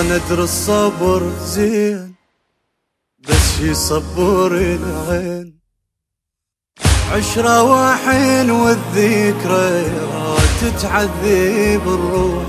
وانا ادري الصبر زين بس يصبر العين. عشرة وحين والذكريات تعذب الروح،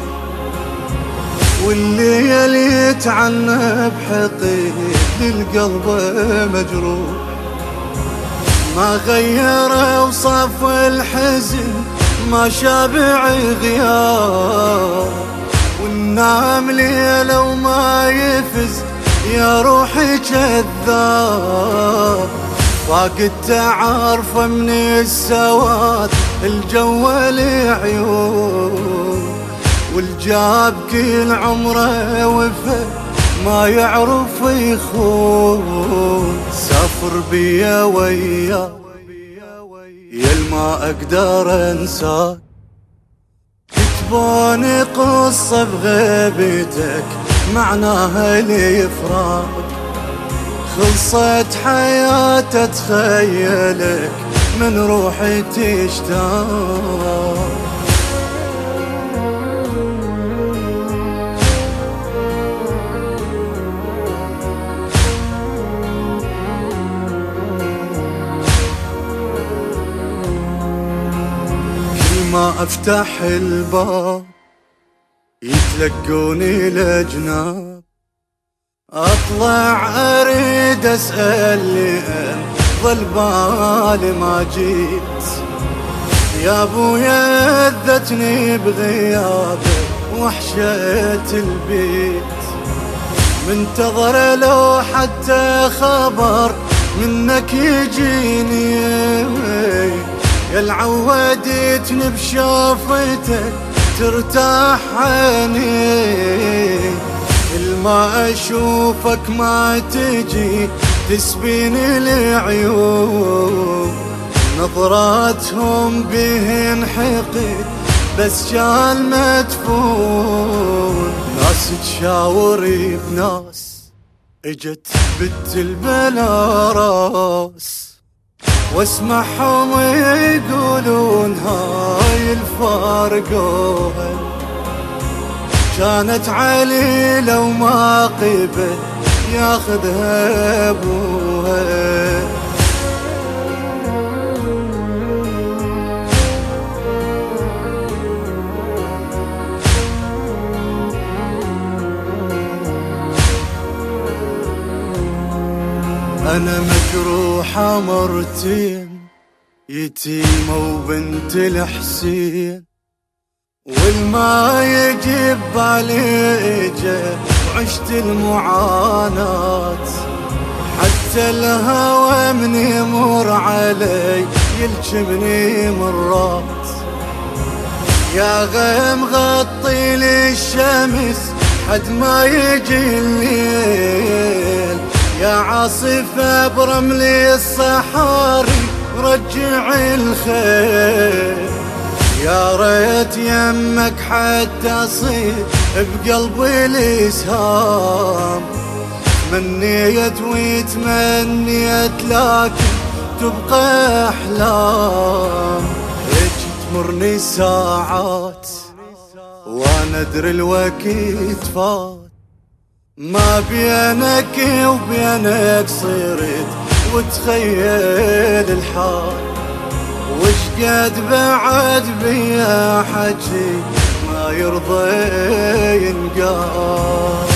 والليل يتعنى بحقيق للقلب مجروح. ما غير اوصاف الحزن ما شابع غياب، والنام ليلة وما يفز يا روحي كذاب. فاقد تعارفه من السواد الجو العيون، والجاب كل عمره وفى ما يعرف يخون. سافر بيا ويا ما اقدر انساك، كتبوني قصة بغيبتك معناها الافراق. خلصت حياتي اتخيلك من روحي تشتاق. ما افتح الباب يتلقوني الاجناب، اطلع اريد اسال لين ظل بالي ما جيت. يا ابويا اذتني بغيابك وحشة البيت، منتظر لو حتى خبر منك يجيني. يا العودتني بشوفتك ترتاح عيني، الما اشوفك ما تجي تسبيني العيون. نظراتهم بهن حقد بس شال مدفون. ناس تشاوري بناس اجت بنت البلا راس، واسمعهم يقولون هاي الفارقوها. كانت علي لو ما قبل ياخذها ابوها. أنا مجروحة مرتين، يتيمة وبنت الحسين، والما يجيب بالي اجا وعشت المعاناة. حتى الهوى من يمر علي يلجمني مرات. يا غيم غطي لي الشمس حد ما يجي الليل. يا عاصفة برملي الصحاري رجعي الخيل. يا ريت يمك حتى اصير بقلبي الاسهام. تمنيت وتمنيت لكن تبقى احلام. هيك تمرني ساعات وانا ادري الوقت فات. ما بينك وبينك صرت وتخيل الحال. وش قد بعد بيا حجي ما يرضى ينقال.